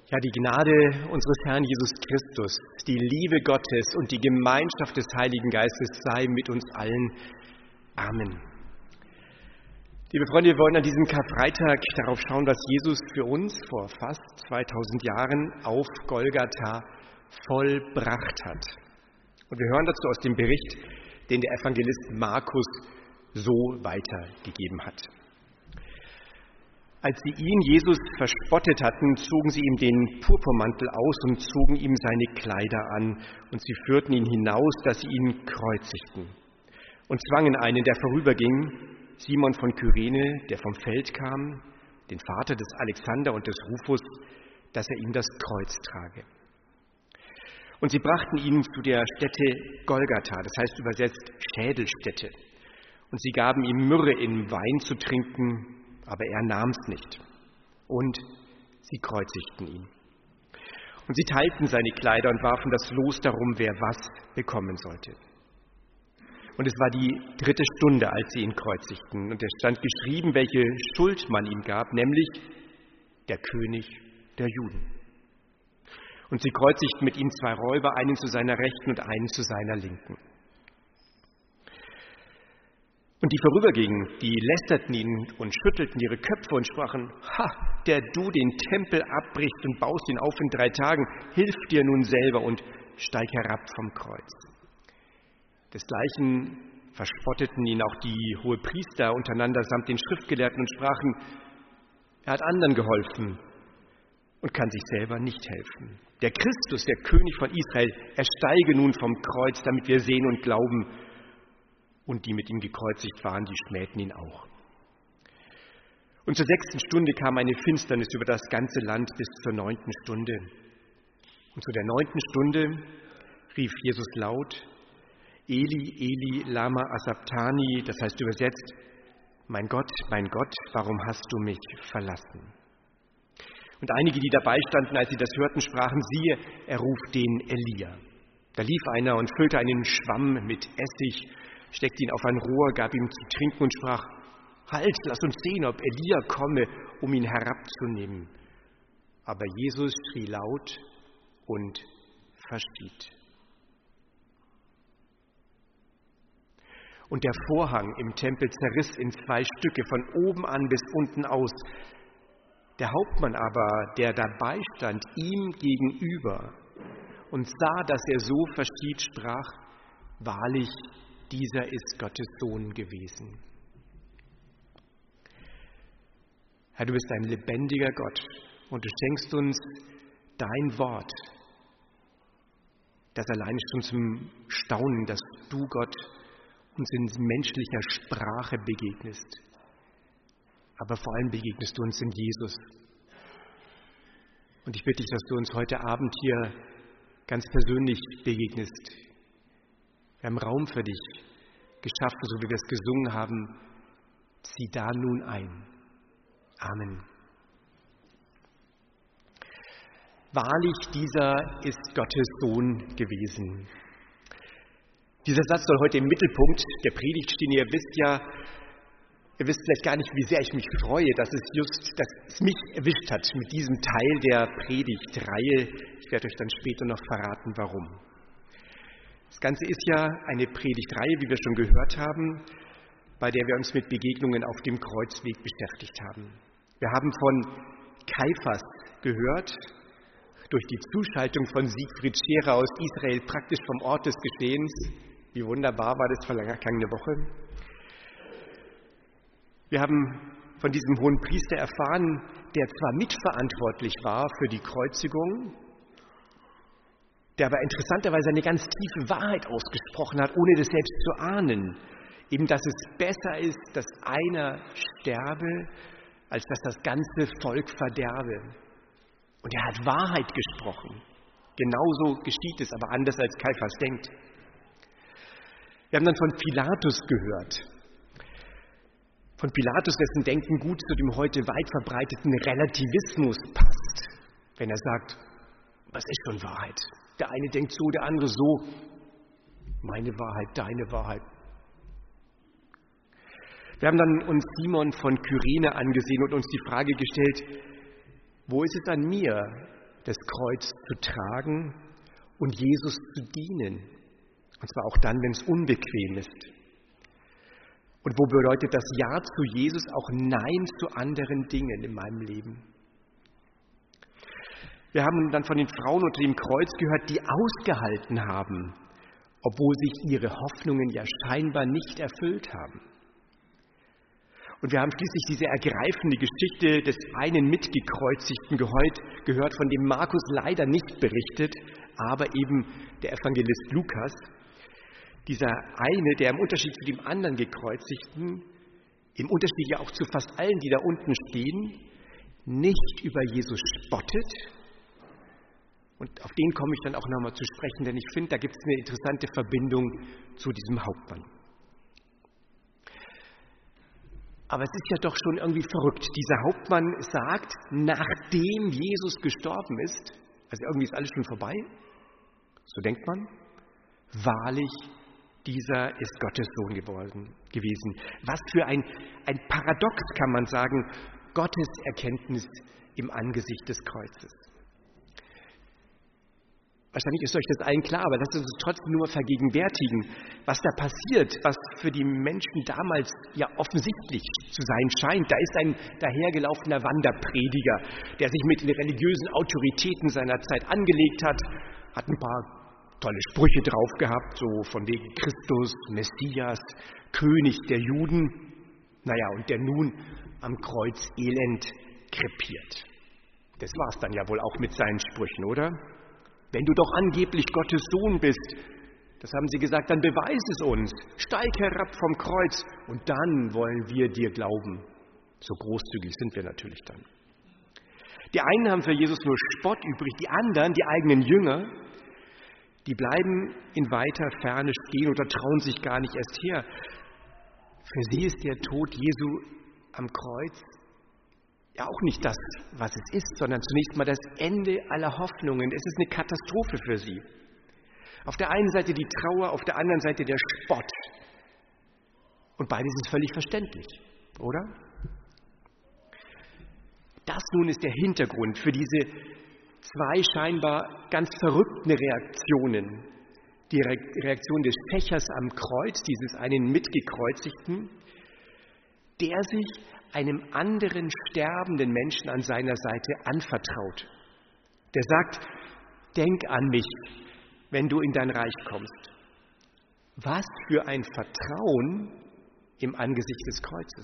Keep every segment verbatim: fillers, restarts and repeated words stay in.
Ja, die Gnade unseres Herrn Jesus Christus, die Liebe Gottes und die Gemeinschaft des Heiligen Geistes sei mit uns allen. Amen. Liebe Freunde, wir wollen an diesem Karfreitag darauf schauen, was Jesus für uns vor fast zweitausend Jahren auf Golgatha vollbracht hat. Und wir hören dazu aus dem Bericht, den der Evangelist Markus so weitergegeben hat. Als sie ihn, Jesus, verspottet hatten, zogen sie ihm den Purpurmantel aus und zogen ihm seine Kleider an. Und sie führten ihn hinaus, dass sie ihn kreuzigten. Und zwangen einen, der vorüberging, Simon von Kyrene, der vom Feld kam, den Vater des Alexander und des Rufus, dass er ihm das Kreuz trage. Und sie brachten ihn zu der Stätte Golgatha, das heißt übersetzt Schädelstätte. Und sie gaben ihm Myrrhe in Wein zu trinken, aber er nahm es nicht. Und sie kreuzigten ihn. Und sie teilten seine Kleider und warfen das Los darum, wer was bekommen sollte. Und es war die dritte Stunde, als sie ihn kreuzigten. Und es stand geschrieben, welche Schuld man ihm gab, nämlich der König der Juden. Und sie kreuzigten mit ihm zwei Räuber, einen zu seiner Rechten und einen zu seiner Linken. Und die vorübergingen, die lästerten ihn und schüttelten ihre Köpfe und sprachen: Ha, der du den Tempel abbrichst und baust ihn auf in drei Tagen, hilf dir nun selber und steig herab vom Kreuz. Desgleichen verspotteten ihn auch die Hohepriester untereinander samt den Schriftgelehrten und sprachen: Er hat anderen geholfen und kann sich selber nicht helfen. Der Christus, der König von Israel, er steige nun vom Kreuz, damit wir sehen und glauben. Und die mit ihm gekreuzigt waren, die schmähten ihn auch. Und zur sechsten Stunde kam eine Finsternis über das ganze Land bis zur neunten Stunde. Und zu der neunten Stunde rief Jesus laut: Eli, Eli, lama asabtani, das heißt übersetzt: Mein Gott, mein Gott, warum hast du mich verlassen? Und einige, die dabei standen, als sie das hörten, sprachen: Siehe, er ruft den Elia. Da lief einer und füllte einen Schwamm mit Essig, steckte ihn auf ein Rohr, gab ihm zu trinken und sprach: Halt, lass uns sehen, ob Elia komme, um ihn herabzunehmen. Aber Jesus schrie laut und verschied. Und der Vorhang im Tempel zerriss in zwei Stücke, von oben an bis unten aus. Der Hauptmann aber, der dabei stand, ihm gegenüber und sah, dass er so verschied, sprach: Wahrlich, dieser ist Gottes Sohn gewesen. Herr, du bist ein lebendiger Gott und du schenkst uns dein Wort, das allein ist schon zum Staunen, dass du, Gott, uns in menschlicher Sprache begegnest. Aber vor allem begegnest du uns in Jesus. Und ich bitte dich, dass du uns heute Abend hier ganz persönlich begegnest. Wir haben Raum für dich geschaffen, so wie wir es gesungen haben. Zieh da nun ein. Amen. Wahrlich, dieser ist Gottes Sohn gewesen. Dieser Satz soll heute im Mittelpunkt der Predigt stehen. Ihr wisst ja, ihr wisst vielleicht gar nicht, wie sehr ich mich freue, dass es just, dass es mich erwischt hat mit diesem Teil der Predigtreihe. Ich werde euch dann später noch verraten, warum. Das Ganze ist ja eine Predigtreihe, wie wir schon gehört haben, bei der wir uns mit Begegnungen auf dem Kreuzweg beschäftigt haben. Wir haben von Kaiphas gehört, durch die Zuschaltung von Siegfried Scherer aus Israel, praktisch vom Ort des Geschehens. Wie wunderbar war das vergangene Woche. Wir haben von diesem hohen Priester erfahren, der zwar mitverantwortlich war für die Kreuzigung, der aber interessanterweise eine ganz tiefe Wahrheit ausgesprochen hat, ohne das selbst zu ahnen. Eben, dass es besser ist, dass einer sterbe, als dass das ganze Volk verderbe. Und er hat Wahrheit gesprochen. Genauso geschieht es, aber anders als Kaiphas denkt. Wir haben dann von Pilatus gehört. Von Pilatus, dessen Denken gut zu dem heute weit verbreiteten Relativismus passt. Wenn er sagt, was ist schon Wahrheit? Der eine denkt so, der andere so. Meine Wahrheit, deine Wahrheit. Wir haben dann uns Simon von Kyrene angesehen und uns die Frage gestellt: Wo ist es an mir, das Kreuz zu tragen und Jesus zu dienen. Und zwar auch dann, wenn es unbequem ist. Und wo bedeutet das Ja zu Jesus auch Nein zu anderen Dingen in meinem Leben? Wir haben dann von den Frauen unter dem Kreuz gehört, die ausgehalten haben, obwohl sich ihre Hoffnungen ja scheinbar nicht erfüllt haben. Und wir haben schließlich diese ergreifende Geschichte des einen Mitgekreuzigten gehört, von dem Markus leider nicht berichtet, aber eben der Evangelist Lukas. Dieser eine, der im Unterschied zu dem anderen Gekreuzigten, im Unterschied ja auch zu fast allen, die da unten stehen, nicht über Jesus spottet. Und auf den komme ich dann auch nochmal zu sprechen, denn ich finde, da gibt es eine interessante Verbindung zu diesem Hauptmann. Aber es ist ja doch schon irgendwie verrückt. Dieser Hauptmann sagt, nachdem Jesus gestorben ist, also irgendwie ist alles schon vorbei, so denkt man, wahrlich, dieser ist Gottes Sohn geworden, gewesen. Was für ein, ein Paradox, kann man sagen, Gottes Erkenntnis im Angesicht des Kreuzes. Wahrscheinlich ist euch das allen klar, aber lasst uns trotzdem nur vergegenwärtigen, was da passiert, was für die Menschen damals ja offensichtlich zu sein scheint. Da ist ein dahergelaufener Wanderprediger, der sich mit den religiösen Autoritäten seiner Zeit angelegt hat, hat ein paar tolle Sprüche drauf gehabt, so von wegen Christus, Messias, König der Juden. Naja, und der nun am Kreuz elend krepiert. Das war's dann ja wohl auch mit seinen Sprüchen, oder? Wenn du doch angeblich Gottes Sohn bist, das haben sie gesagt, dann beweis es uns. Steig herab vom Kreuz und dann wollen wir dir glauben. So großzügig sind wir natürlich dann. Die einen haben für Jesus nur Spott übrig, die anderen, die eigenen Jünger, die bleiben in weiter Ferne stehen oder trauen sich gar nicht erst her. Für sie ist der Tod Jesu am Kreuz ja auch nicht das, was es ist, sondern zunächst mal das Ende aller Hoffnungen. Es ist eine Katastrophe für sie. Auf der einen Seite die Trauer, auf der anderen Seite der Spott. Und beides ist völlig verständlich, oder? Das nun ist der Hintergrund für diese zwei scheinbar ganz verrückten Reaktionen. Die Reaktion des Schächers am Kreuz, dieses einen Mitgekreuzigten, der sich einem anderen sterbenden Menschen an seiner Seite anvertraut. Der sagt, denk an mich, wenn du in dein Reich kommst. Was für ein Vertrauen im Angesicht des Kreuzes.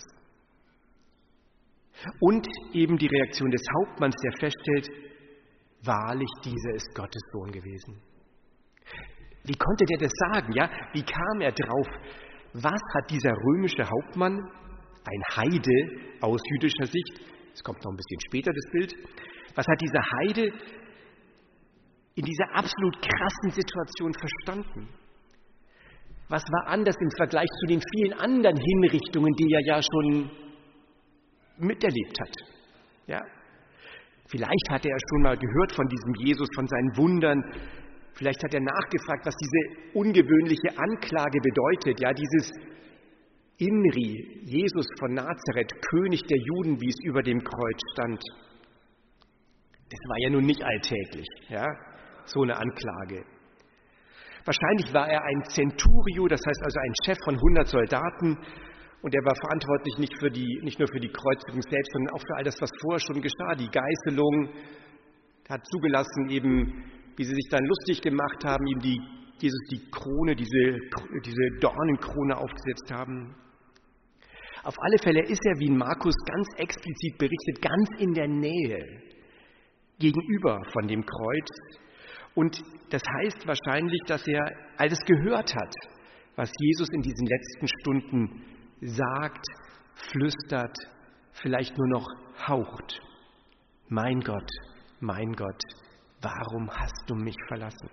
Und eben die Reaktion des Hauptmanns, der feststellt, wahrlich, dieser ist Gottes Sohn gewesen. Wie konnte der das sagen? Ja? Wie kam er drauf? Was hat dieser römische Hauptmann, ein Heide aus jüdischer Sicht, es kommt noch ein bisschen später das Bild, was hat dieser Heide in dieser absolut krassen Situation verstanden? Was war anders im Vergleich zu den vielen anderen Hinrichtungen, die er ja schon miterlebt hat? Ja? Vielleicht hatte er schon mal gehört von diesem Jesus, von seinen Wundern. Vielleicht hat er nachgefragt, was diese ungewöhnliche Anklage bedeutet. Ja, dieses Inri, Jesus von Nazareth, König der Juden, wie es über dem Kreuz stand. Das war ja nun nicht alltäglich, ja, so eine Anklage. Wahrscheinlich war er ein Centurio, das heißt also ein Chef von hundert Soldaten, und er war verantwortlich nicht, für die, nicht nur für die Kreuzigung selbst, sondern auch für all das, was vorher schon geschah, die Geißelung. Er hat zugelassen, eben, wie sie sich dann lustig gemacht haben, ihm die, Jesus die Krone, diese, diese Dornenkrone aufgesetzt haben. Auf alle Fälle ist er, wie in Markus ganz explizit berichtet, ganz in der Nähe gegenüber von dem Kreuz. Und das heißt wahrscheinlich, dass er alles gehört hat, was Jesus in diesen letzten Stunden sagt, flüstert, vielleicht nur noch haucht. Mein Gott, mein Gott, warum hast du mich verlassen?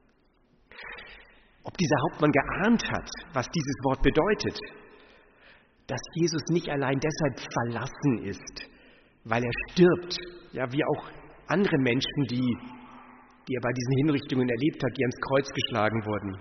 Ob dieser Hauptmann geahnt hat, was dieses Wort bedeutet, dass Jesus nicht allein deshalb verlassen ist, weil er stirbt, ja, wie auch andere Menschen, die, die er bei diesen Hinrichtungen erlebt hat, die ans Kreuz geschlagen wurden.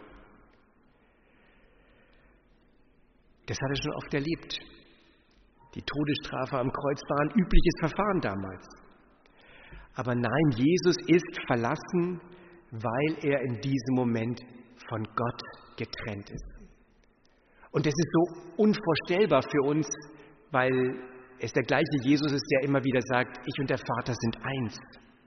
Das hat er schon oft erlebt. Die Todesstrafe am Kreuz war ein übliches Verfahren damals. Aber nein, Jesus ist verlassen, weil er in diesem Moment von Gott getrennt ist. Und das ist so unvorstellbar für uns, weil es der gleiche Jesus ist, der immer wieder sagt, ich und der Vater sind eins.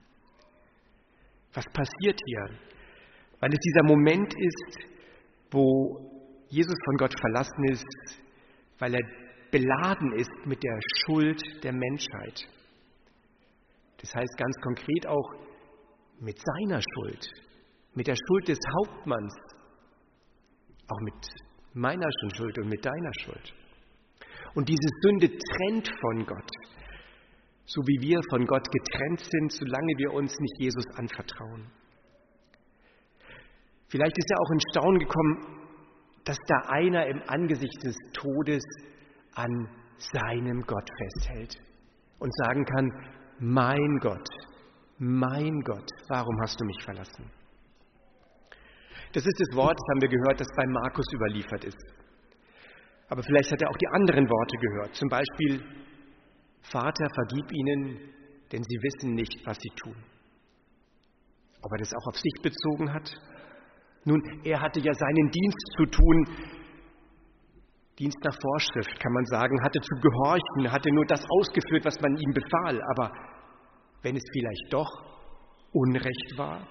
Was passiert hier? Weil es dieser Moment ist, wo Jesus von Gott verlassen ist, weil er beladen ist mit der Schuld der Menschheit. Das heißt ganz konkret auch mit seiner Schuld, mit der Schuld des Hauptmanns, auch mit meiner Schuld und mit deiner Schuld. Und diese Sünde trennt von Gott, so wie wir von Gott getrennt sind, solange wir uns nicht Jesus anvertrauen. Vielleicht ist ja auch in Staunen gekommen, dass da einer im Angesicht des Todes an seinem Gott festhält und sagen kann, mein Gott, mein Gott, warum hast du mich verlassen? Das ist das Wort, das haben wir gehört, das bei Markus überliefert ist. Aber vielleicht hat er auch die anderen Worte gehört. Zum Beispiel, Vater, vergib ihnen, denn sie wissen nicht, was sie tun. Ob er das auch auf sich bezogen hat? Nun, er hatte ja seinen Dienst zu tun, Dienst nach Vorschrift, kann man sagen, hatte zu gehorchen, hatte nur das ausgeführt, was man ihm befahl. Aber wenn es vielleicht doch Unrecht war?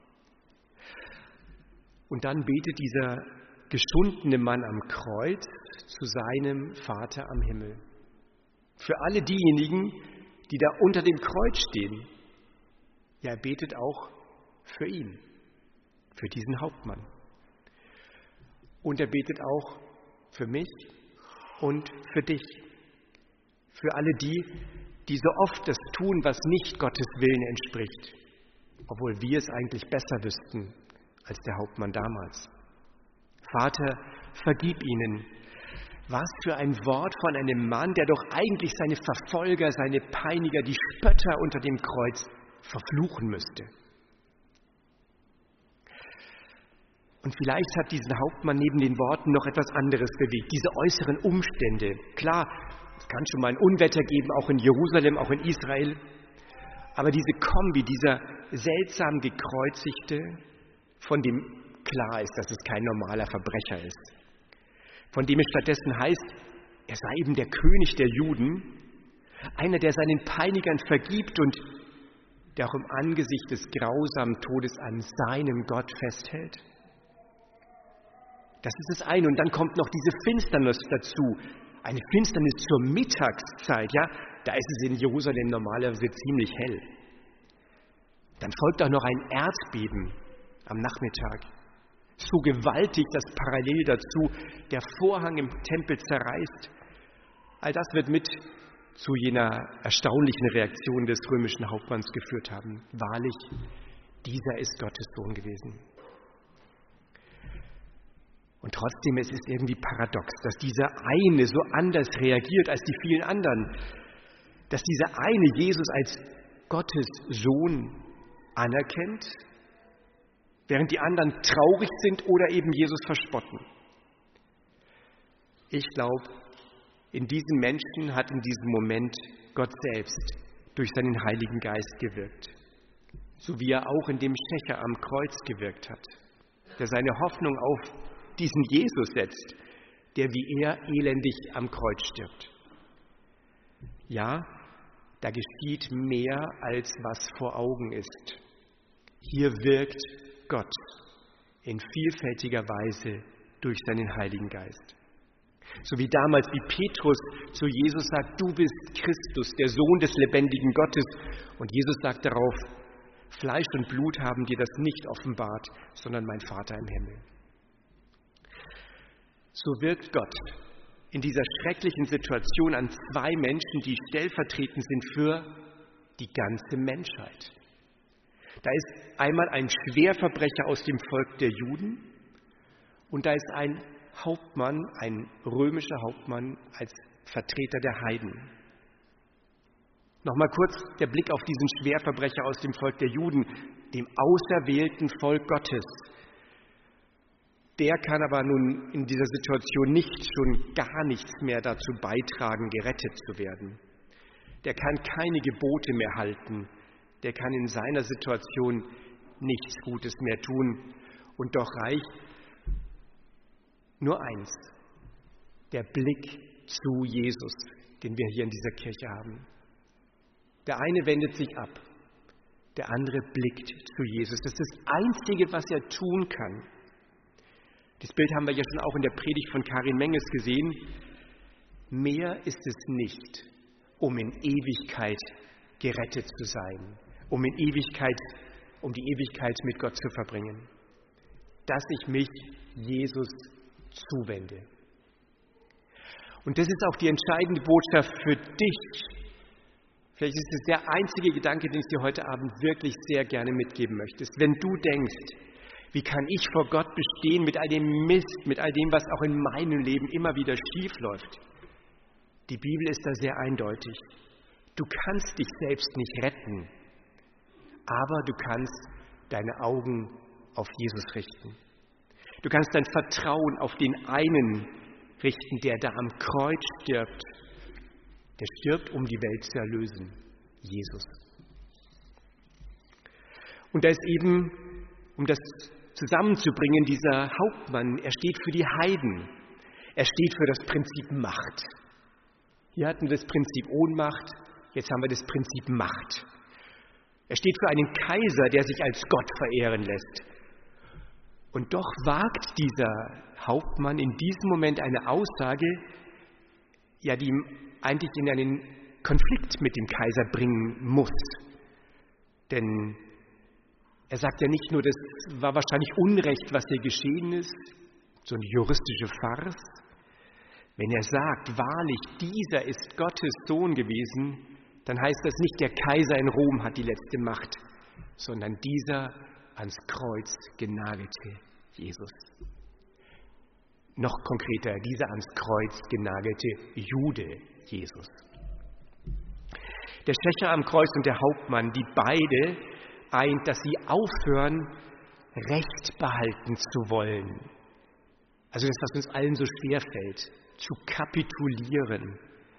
Und dann betet dieser geschundene Mann am Kreuz zu seinem Vater am Himmel. Für alle diejenigen, die da unter dem Kreuz stehen. Ja, er betet auch für ihn, für diesen Hauptmann. Und er betet auch für mich und für dich. Für alle die, die so oft das tun, was nicht Gottes Willen entspricht, obwohl wir es eigentlich besser wüssten als der Hauptmann damals. Vater, vergib ihnen. Was für ein Wort von einem Mann, der doch eigentlich seine Verfolger, seine Peiniger, die Spötter unter dem Kreuz verfluchen müsste. Und vielleicht hat diesen Hauptmann neben den Worten noch etwas anderes bewegt, diese äußeren Umstände. Klar, es kann schon mal ein Unwetter geben, auch in Jerusalem, auch in Israel. Aber diese Kombi, dieser seltsam Gekreuzigte, von dem klar ist, dass es kein normaler Verbrecher ist, von dem es stattdessen heißt, er sei eben der König der Juden, einer, der seinen Peinigern vergibt und der auch im Angesicht des grausamen Todes an seinem Gott festhält. Das ist das eine. Und dann kommt noch diese Finsternis dazu. Eine Finsternis zur Mittagszeit. Ja, da ist es in Jerusalem normalerweise ziemlich hell. Dann folgt auch noch ein Erdbeben am Nachmittag. So gewaltig, dass parallel dazu der Vorhang im Tempel zerreißt. All das wird mit zu jener erstaunlichen Reaktion des römischen Hauptmanns geführt haben. Wahrlich, dieser ist Gottes Sohn gewesen. Und trotzdem, es ist irgendwie paradox, dass dieser eine so anders reagiert als die vielen anderen. Dass dieser eine Jesus als Gottes Sohn anerkennt, während die anderen traurig sind oder eben Jesus verspotten. Ich glaube, in diesen Menschen hat in diesem Moment Gott selbst durch seinen Heiligen Geist gewirkt. So wie er auch in dem Schächer am Kreuz gewirkt hat, der seine Hoffnung auf diesen Jesus setzt, der wie er elendig am Kreuz stirbt. Ja, da geschieht mehr, als was vor Augen ist. Hier wirkt Gott in vielfältiger Weise durch seinen Heiligen Geist. So wie damals, wie Petrus zu Jesus sagt, du bist Christus, der Sohn des lebendigen Gottes. Und Jesus sagt darauf, Fleisch und Blut haben dir das nicht offenbart, sondern mein Vater im Himmel. So wirkt Gott in dieser schrecklichen Situation an zwei Menschen, die stellvertretend sind für die ganze Menschheit. Da ist einmal ein Schwerverbrecher aus dem Volk der Juden und da ist ein Hauptmann, ein römischer Hauptmann als Vertreter der Heiden. Nochmal kurz der Blick auf diesen Schwerverbrecher aus dem Volk der Juden, dem auserwählten Volk Gottes. Der kann aber nun in dieser Situation nicht schon gar nichts mehr dazu beitragen, gerettet zu werden. Der kann keine Gebote mehr halten, der kann in seiner Situation nichts Gutes mehr tun. Und doch reicht nur eins, der Blick zu Jesus, den wir hier in dieser Kirche haben. Der eine wendet sich ab, der andere blickt zu Jesus. Das ist das Einzige, was er tun kann. Das Bild haben wir ja schon auch in der Predigt von Karin Menges gesehen. Mehr ist es nicht, um in Ewigkeit gerettet zu sein, um in Ewigkeit, um die Ewigkeit mit Gott zu verbringen, dass ich mich Jesus zuwende. Und das ist auch die entscheidende Botschaft für dich. Vielleicht ist es der einzige Gedanke, den ich dir heute Abend wirklich sehr gerne mitgeben möchte. Wenn du denkst, wie kann ich vor Gott bestehen mit all dem Mist, mit all dem, was auch in meinem Leben immer wieder schief läuft? Die Bibel ist da sehr eindeutig. Du kannst dich selbst nicht retten, aber du kannst deine Augen auf Jesus richten. Du kannst dein Vertrauen auf den einen richten, der da am Kreuz stirbt. Der stirbt, um die Welt zu erlösen. Jesus. Und da ist eben, um das zusammenzubringen, dieser Hauptmann, er steht für die Heiden. Er steht für das Prinzip Macht. Hier hatten wir das Prinzip Ohnmacht, jetzt haben wir das Prinzip Macht. Er steht für einen Kaiser, der sich als Gott verehren lässt. Und doch wagt dieser Hauptmann in diesem Moment eine Aussage, ja, die ihm eigentlich in einen Konflikt mit dem Kaiser bringen muss. Denn er sagt ja nicht nur, das war wahrscheinlich Unrecht, was hier geschehen ist, so eine juristische Farce. Wenn er sagt, wahrlich, dieser ist Gottes Sohn gewesen, dann heißt das nicht, der Kaiser in Rom hat die letzte Macht, sondern dieser ans Kreuz genagelte Jesus. Noch konkreter, dieser ans Kreuz genagelte Jude Jesus. Der Schächer am Kreuz und der Hauptmann, die beide eint, dass sie aufhören, Recht behalten zu wollen. Also das, was uns allen so schwer fällt, zu kapitulieren.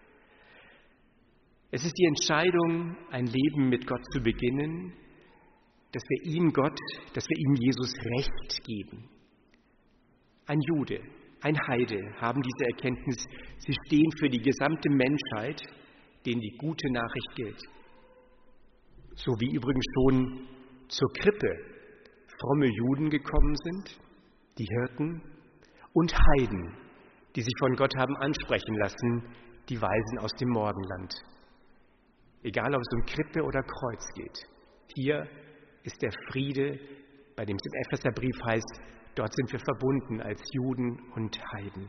Es ist die Entscheidung, ein Leben mit Gott zu beginnen, dass wir ihm Gott, dass wir ihm Jesus Recht geben. Ein Jude, ein Heide haben diese Erkenntnis, sie stehen für die gesamte Menschheit, denen die gute Nachricht gilt. So wie übrigens schon zur Krippe fromme Juden gekommen sind, die Hirten, und Heiden, die sich von Gott haben ansprechen lassen, die Weisen aus dem Morgenland. Egal, ob es um Krippe oder Kreuz geht, hier ist der Friede, bei dem es im Epheserbrief heißt, dort sind wir verbunden als Juden und Heiden.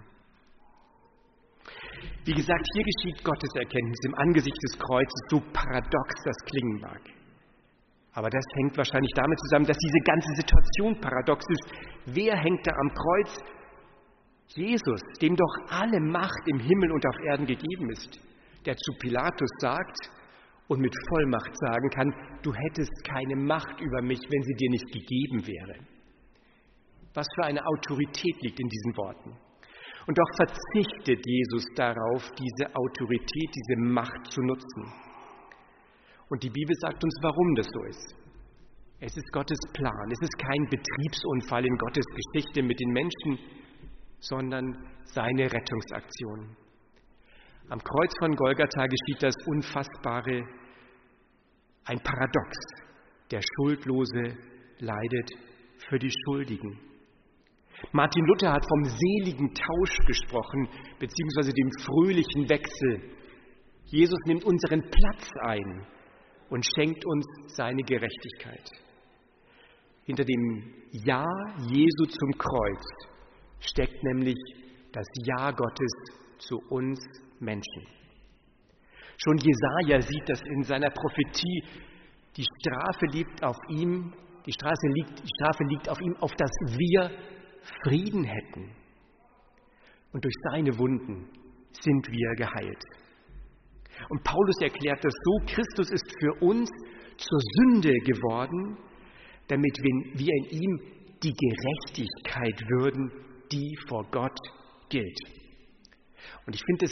Wie gesagt, hier geschieht Gotteserkenntnis im Angesicht des Kreuzes, so paradox das klingen mag. Aber das hängt wahrscheinlich damit zusammen, dass diese ganze Situation paradox ist. Wer hängt da am Kreuz? Jesus, dem doch alle Macht im Himmel und auf Erden gegeben ist, der zu Pilatus sagt und mit Vollmacht sagen kann, du hättest keine Macht über mich, wenn sie dir nicht gegeben wäre. Was für eine Autorität liegt in diesen Worten. Und doch verzichtet Jesus darauf, diese Autorität, diese Macht zu nutzen. Und die Bibel sagt uns, warum das so ist. Es ist Gottes Plan. Es ist kein Betriebsunfall in Gottes Geschichte mit den Menschen, sondern seine Rettungsaktion. Am Kreuz von Golgatha geschieht das Unfassbare, ein Paradox. Der Schuldlose leidet für die Schuldigen. Martin Luther hat vom seligen Tausch gesprochen, beziehungsweise dem fröhlichen Wechsel. Jesus nimmt unseren Platz ein und schenkt uns seine Gerechtigkeit. Hinter dem Ja Jesu zum Kreuz steckt nämlich das Ja Gottes zu uns Menschen. Schon Jesaja sieht das in seiner Prophetie. Die Strafe liegt auf ihm, die Strafe liegt, die Strafe liegt auf ihm, auf dass wir Frieden hätten. Und durch seine Wunden sind wir geheilt. Und Paulus erklärt das so, Christus ist für uns zur Sünde geworden, damit wir in ihm die Gerechtigkeit würden, die vor Gott gilt. Und ich finde es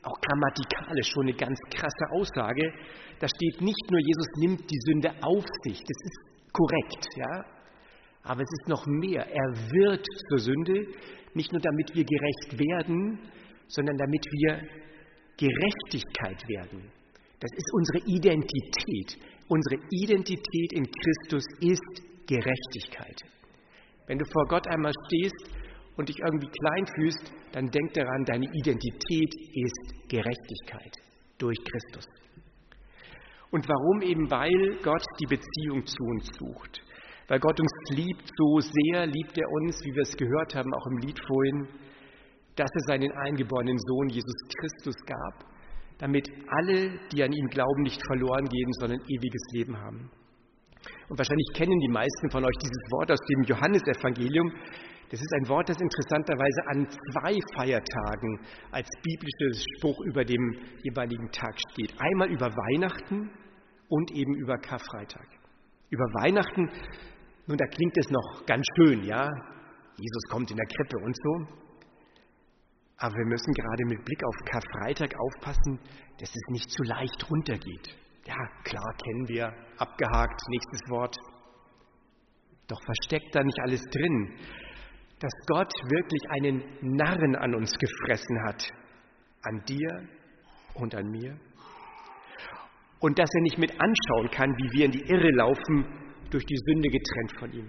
auch grammatikalisch schon eine ganz krasse Aussage. Da steht nicht nur, Jesus nimmt die Sünde auf sich, das ist korrekt, ja. Aber es ist noch mehr, er wird zur Sünde, nicht nur damit wir gerecht werden, sondern damit wir Gerechtigkeit werden. Das ist unsere Identität. Unsere Identität in Christus ist Gerechtigkeit. Wenn du vor Gott einmal stehst und dich irgendwie klein fühlst, dann denk daran, deine Identität ist Gerechtigkeit durch Christus. Und warum? Eben weil Gott die Beziehung zu uns sucht. Weil Gott uns liebt, so sehr liebt er uns, wie wir es gehört haben, auch im Lied vorhin, dass er seinen eingeborenen Sohn Jesus Christus gab, damit alle, die an ihn glauben, nicht verloren gehen, sondern ewiges Leben haben. Und wahrscheinlich kennen die meisten von euch dieses Wort aus dem Johannesevangelium. Das ist ein Wort, das interessanterweise an zwei Feiertagen als biblischer Spruch über dem jeweiligen Tag steht. Einmal über Weihnachten und eben über Karfreitag. Über Weihnachten, nun, da klingt es noch ganz schön, ja? Jesus kommt in der Krippe und so. Aber wir müssen gerade mit Blick auf Karfreitag aufpassen, dass es nicht zu leicht runtergeht. Ja, klar, kennen wir, abgehakt, nächstes Wort. Doch was steckt da nicht alles drin? Dass Gott wirklich einen Narren an uns gefressen hat. An dir und an mir. Und dass er nicht mit anschauen kann, wie wir in die Irre laufen, durch die Sünde getrennt von ihm.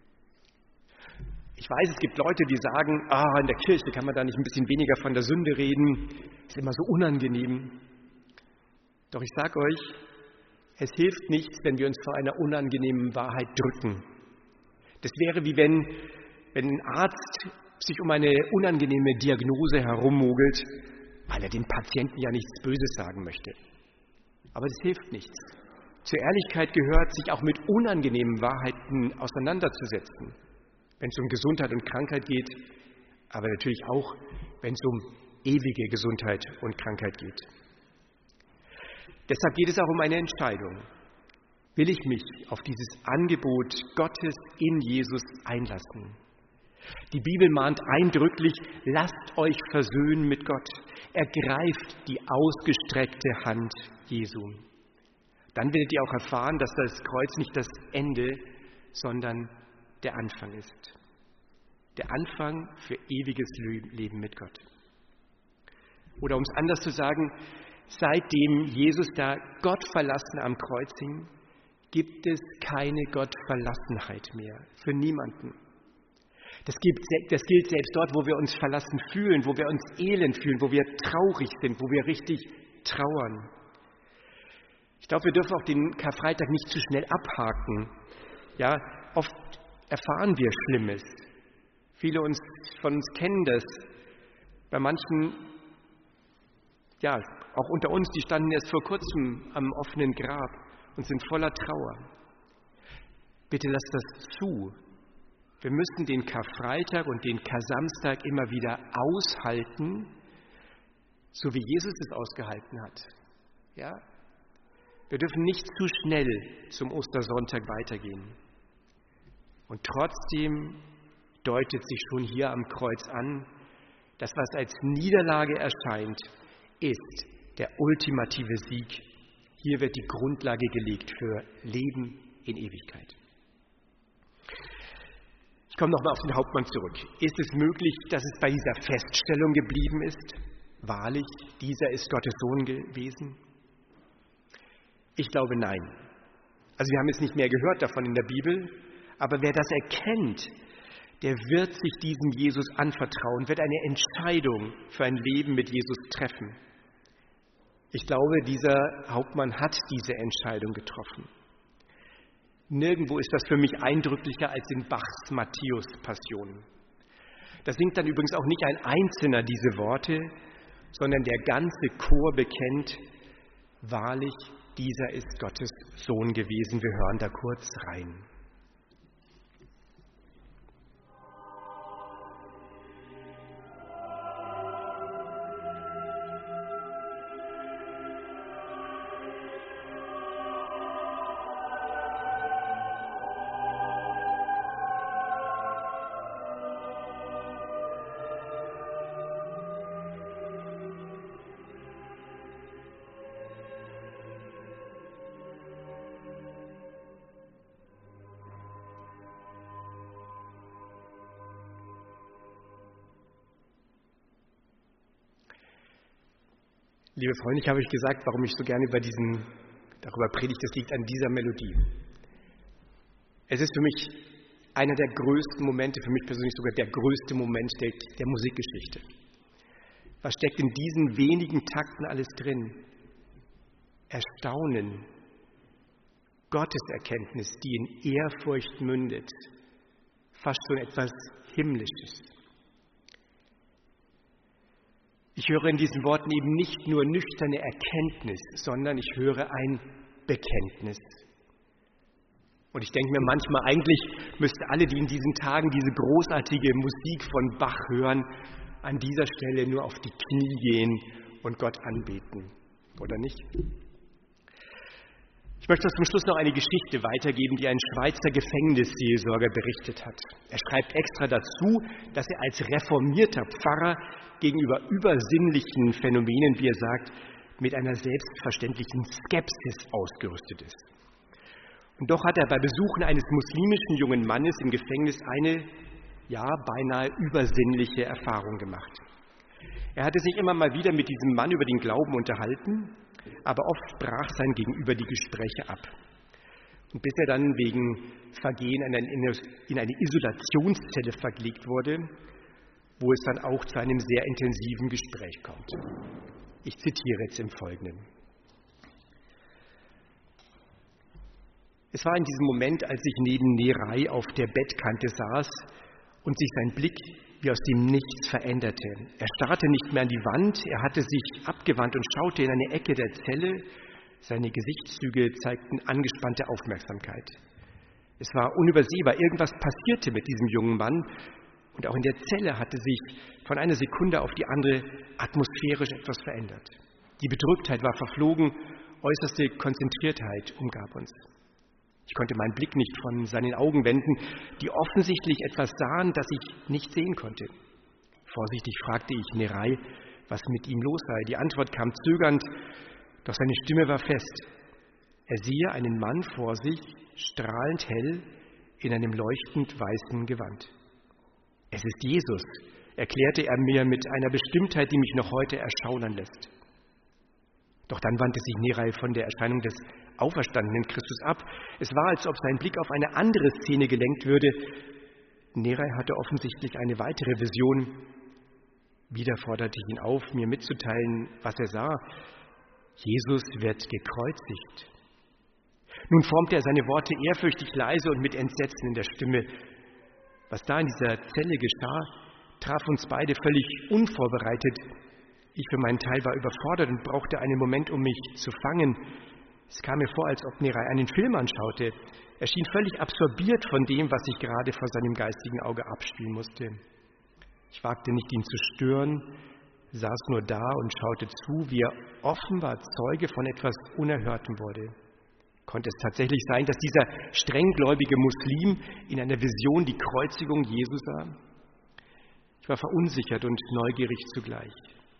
Ich weiß, es gibt Leute, die sagen, ah, in der Kirche kann man da nicht ein bisschen weniger von der Sünde reden, ist immer so unangenehm. Doch ich sage euch, es hilft nichts, wenn wir uns vor einer unangenehmen Wahrheit drücken. Das wäre wie wenn, wenn ein Arzt sich um eine unangenehme Diagnose herummogelt, weil er dem Patienten ja nichts Böses sagen möchte. Aber das hilft nichts. Zur Ehrlichkeit gehört, sich auch mit unangenehmen Wahrheiten auseinanderzusetzen. Wenn es um Gesundheit und Krankheit geht, aber natürlich auch, wenn es um ewige Gesundheit und Krankheit geht. Deshalb geht es auch um eine Entscheidung. Will ich mich auf dieses Angebot Gottes in Jesus einlassen? Die Bibel mahnt eindrücklich, lasst euch versöhnen mit Gott. Ergreift die ausgestreckte Hand Jesu. Dann werdet ihr auch erfahren, dass das Kreuz nicht das Ende, sondern der Anfang ist. Der Anfang für ewiges Leben mit Gott. Oder um es anders zu sagen, seitdem Jesus da Gott verlassen am Kreuz hing, gibt es keine Gottverlassenheit mehr für niemanden. Das, gibt, das gilt selbst dort, wo wir uns verlassen fühlen, wo wir uns elend fühlen, wo wir traurig sind, wo wir richtig trauern. Ich glaube, wir dürfen auch den Karfreitag nicht zu schnell abhaken. Ja, oft erfahren wir Schlimmes. Viele uns, von uns kennen das. Bei manchen, ja, auch unter uns, die standen erst vor kurzem am offenen Grab und sind voller Trauer. Bitte lasst das zu. Wir müssen den Karfreitag und den Kar-Samstag immer wieder aushalten, so wie Jesus es ausgehalten hat. Ja? Wir dürfen nicht zu schnell zum Ostersonntag weitergehen. Und trotzdem deutet sich schon hier am Kreuz an, dass was als Niederlage erscheint, ist der ultimative Sieg. Hier wird die Grundlage gelegt für Leben in Ewigkeit. Ich komme nochmal auf den Hauptmann zurück. Ist es möglich, dass es bei dieser Feststellung geblieben ist? Wahrlich, dieser ist Gottes Sohn gewesen? Ich glaube, nein. Also wir haben jetzt nicht mehr gehört davon in der Bibel, aber wer das erkennt, der wird sich diesem Jesus anvertrauen, wird eine Entscheidung für ein Leben mit Jesus treffen. Ich glaube, dieser Hauptmann hat diese Entscheidung getroffen. Nirgendwo ist das für mich eindrücklicher als in Bachs Matthäus-Passion. Da singt dann übrigens auch nicht ein Einzelner diese Worte, sondern der ganze Chor bekennt, wahrlich, dieser ist Gottes Sohn gewesen. Wir hören da kurz rein. Liebe Freunde, ich habe euch gesagt, warum ich so gerne über diesen, darüber predige, das liegt an dieser Melodie. Es ist für mich einer der größten Momente, für mich persönlich sogar der größte Moment der, der Musikgeschichte. Was steckt in diesen wenigen Takten alles drin? Erstaunen, Gotteserkenntnis, die in Ehrfurcht mündet, fast schon etwas Himmlisches. Ich höre in diesen Worten eben nicht nur nüchterne Erkenntnis, sondern ich höre ein Bekenntnis. Und ich denke mir manchmal, eigentlich müssten alle, die in diesen Tagen diese großartige Musik von Bach hören, an dieser Stelle nur auf die Knie gehen und Gott anbeten, oder nicht? Ich möchte zum Schluss noch eine Geschichte weitergeben, die ein Schweizer Gefängnisseelsorger berichtet hat. Er schreibt extra dazu, dass er als reformierter Pfarrer gegenüber übersinnlichen Phänomenen, wie er sagt, mit einer selbstverständlichen Skepsis ausgerüstet ist. Und doch hat er bei Besuchen eines muslimischen jungen Mannes im Gefängnis eine, ja, beinahe übersinnliche Erfahrung gemacht. Er hatte sich immer mal wieder mit diesem Mann über den Glauben unterhalten, aber oft brach sein Gegenüber die Gespräche ab. Und bis er dann wegen Vergehen in eine Isolationszelle verlegt wurde, wo es dann auch zu einem sehr intensiven Gespräch kommt. Ich zitiere jetzt im Folgenden. Es war in diesem Moment, als ich neben Neray auf der Bettkante saß und sich sein Blick wie aus dem Nichts veränderte. Er starrte nicht mehr an die Wand, er hatte sich abgewandt und schaute in eine Ecke der Zelle. Seine Gesichtszüge zeigten angespannte Aufmerksamkeit. Es war unübersehbar, irgendwas passierte mit diesem jungen Mann und auch in der Zelle hatte sich von einer Sekunde auf die andere atmosphärisch etwas verändert. Die Bedrücktheit war verflogen, äußerste Konzentriertheit umgab uns. Ich konnte meinen Blick nicht von seinen Augen wenden, die offensichtlich etwas sahen, das ich nicht sehen konnte. Vorsichtig fragte ich Neray, was mit ihm los sei. Die Antwort kam zögernd, doch seine Stimme war fest. Er sehe einen Mann vor sich, strahlend hell, in einem leuchtend weißen Gewand. Es ist Jesus, erklärte er mir mit einer Bestimmtheit, die mich noch heute erschaudern lässt. Doch dann wandte sich Neray von der Erscheinung des auferstandenen Christus ab. Es war, als ob sein Blick auf eine andere Szene gelenkt würde. Neray hatte offensichtlich eine weitere Vision. Wieder forderte ich ihn auf, mir mitzuteilen, was er sah. Jesus wird gekreuzigt. Nun formte er seine Worte ehrfürchtig leise und mit Entsetzen in der Stimme. Was da in dieser Zelle geschah, traf uns beide völlig unvorbereitet. Ich für meinen Teil war überfordert und brauchte einen Moment, um mich zu fangen. Es kam mir vor, als ob Neray einen Film anschaute. Er schien völlig absorbiert von dem, was sich gerade vor seinem geistigen Auge abspielen musste. Ich wagte nicht, ihn zu stören, saß nur da und schaute zu, wie er offenbar Zeuge von etwas Unerhörtem wurde. Konnte es tatsächlich sein, dass dieser strenggläubige Muslim in einer Vision die Kreuzigung Jesu sah? Ich war verunsichert und neugierig zugleich.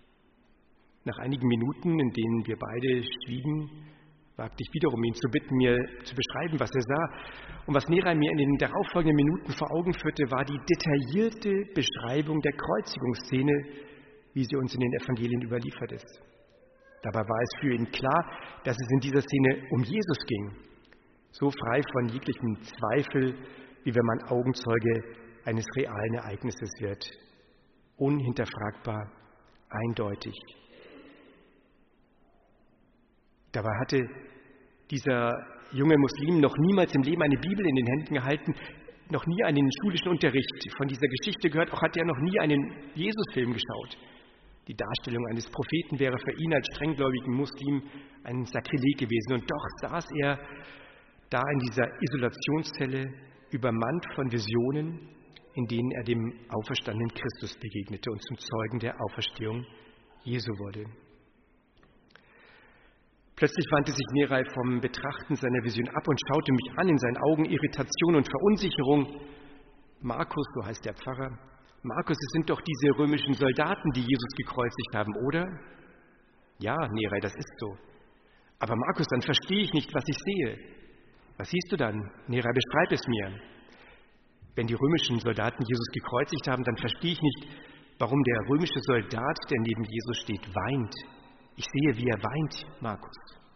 Nach einigen Minuten, in denen wir beide schwiegen, wagte ich wiederum, ihn zu bitten, mir zu beschreiben, was er sah. Und was Neray mir in den darauffolgenden Minuten vor Augen führte, war die detaillierte Beschreibung der Kreuzigungsszene, wie sie uns in den Evangelien überliefert ist. Dabei war es für ihn klar, dass es in dieser Szene um Jesus ging. So frei von jeglichem Zweifel, wie wenn man Augenzeuge eines realen Ereignisses wird. Unhinterfragbar, eindeutig. Dabei hatte dieser junge Muslim noch niemals im Leben eine Bibel in den Händen gehalten, noch nie einen schulischen Unterricht von dieser Geschichte gehört, auch hat er noch nie einen Jesus-Film geschaut. Die Darstellung eines Propheten wäre für ihn als strenggläubigen Muslim ein Sakrileg gewesen. Und doch saß er da in dieser Isolationszelle, übermannt von Visionen, in denen er dem auferstandenen Christus begegnete und zum Zeugen der Auferstehung Jesu wurde. Plötzlich wandte sich Neray vom Betrachten seiner Vision ab und schaute mich an, in seinen Augen Irritation und Verunsicherung. Markus, so heißt der Pfarrer, Markus, es sind doch diese römischen Soldaten, die Jesus gekreuzigt haben, oder? Ja, Neray, das ist so. Aber Markus, dann verstehe ich nicht, was ich sehe. Was siehst du dann? Neray, beschreib es mir. Wenn die römischen Soldaten Jesus gekreuzigt haben, dann verstehe ich nicht, warum der römische Soldat, der neben Jesus steht, weint. Ich sehe, wie er weint, Markus.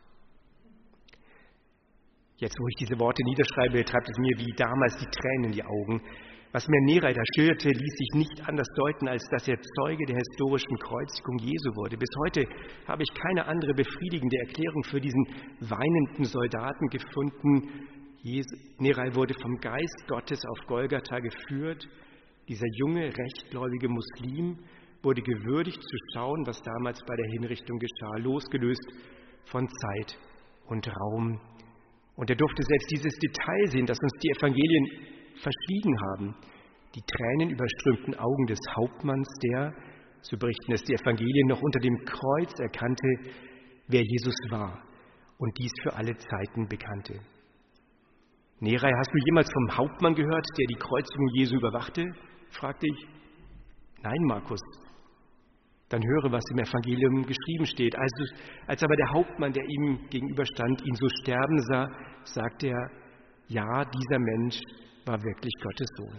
Jetzt, wo ich diese Worte niederschreibe, treibt es mir wie damals die Tränen in die Augen. Was mir Nerai da schilderte, ließ sich nicht anders deuten, als dass er Zeuge der historischen Kreuzigung Jesu wurde. Bis heute habe ich keine andere befriedigende Erklärung für diesen weinenden Soldaten gefunden. Nerai wurde vom Geist Gottes auf Golgatha geführt. Dieser junge, rechtgläubige Muslim wurde gewürdigt zu schauen, was damals bei der Hinrichtung geschah, losgelöst von Zeit und Raum. Und er durfte selbst dieses Detail sehen, das uns die Evangelien verschwiegen haben. Die tränenüberströmten Augen des Hauptmanns, der, so berichten es die Evangelien, noch unter dem Kreuz erkannte, wer Jesus war und dies für alle Zeiten bekannte. Nerai, hast du jemals vom Hauptmann gehört, der die Kreuzigung Jesu überwachte? Fragte ich. Nein, Markus. Dann höre, was im Evangelium geschrieben steht. Also, als aber der Hauptmann, der ihm gegenüberstand, ihn so sterben sah, sagte er, ja, dieser Mensch war wirklich Gottes Sohn.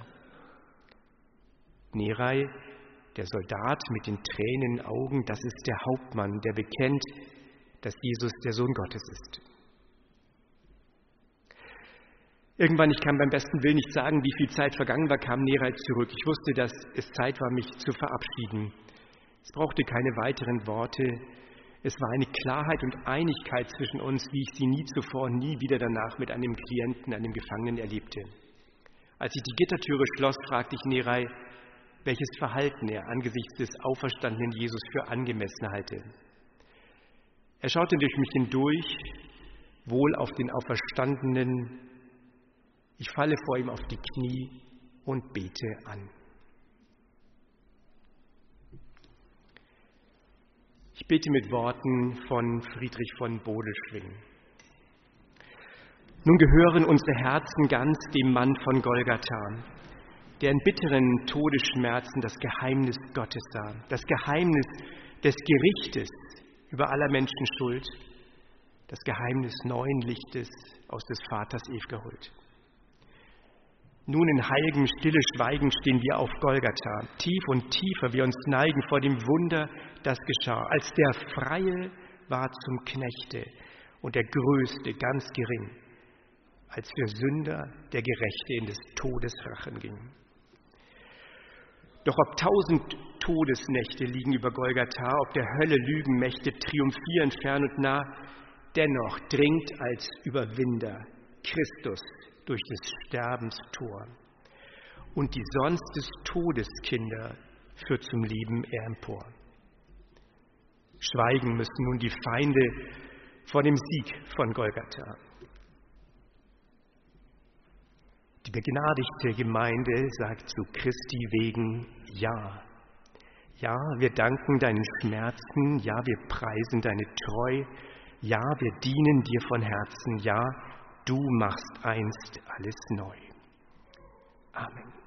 Nerai, der Soldat mit den Tränen in den Augen, das ist der Hauptmann, der bekennt, dass Jesus der Sohn Gottes ist. Irgendwann, ich kann beim besten Willen nicht sagen, wie viel Zeit vergangen war, kam Nerai zurück. Ich wusste, dass es Zeit war, mich zu verabschieden. Es brauchte keine weiteren Worte. Es war eine Klarheit und Einigkeit zwischen uns, wie ich sie nie zuvor und nie wieder danach mit einem Klienten, einem Gefangenen erlebte. Als ich die Gittertüre schloss, fragte ich Nerai, welches Verhalten er angesichts des auferstandenen Jesus für angemessen halte. Er schaute durch mich hindurch, wohl auf den Auferstandenen. Ich falle vor ihm auf die Knie und bete an. Ich bete mit Worten von Friedrich von Bodelschwingh. Nun gehören unsere Herzen ganz dem Mann von Golgatha, der in bitteren Todesschmerzen das Geheimnis Gottes sah, das Geheimnis des Gerichtes über aller Menschen Schuld, das Geheimnis neuen Lichtes aus des Vaters ewiger Huld. Nun in heiligem stille Schweigen stehen wir auf Golgatha, tief und tiefer wir uns neigen vor dem Wunder, das geschah, als der Freie war zum Knechte und der Größte ganz gering, als für Sünder der Gerechte in des Todes Rachen ging. Doch ob tausend Todesnächte liegen über Golgatha, ob der Hölle Lügenmächte triumphieren fern und nah, dennoch dringt als Überwinder Christus durch des Sterbens Tor. Und die sonst des Todes Kinder führt zum Leben er empor. Schweigen müssen nun die Feinde vor dem Sieg von Golgatha. Die begnadigte Gemeinde sagt zu Christi wegen Ja. Ja, wir danken deinen Schmerzen, ja, wir preisen deine Treu, ja, wir dienen dir von Herzen, ja, du machst einst alles neu. Amen.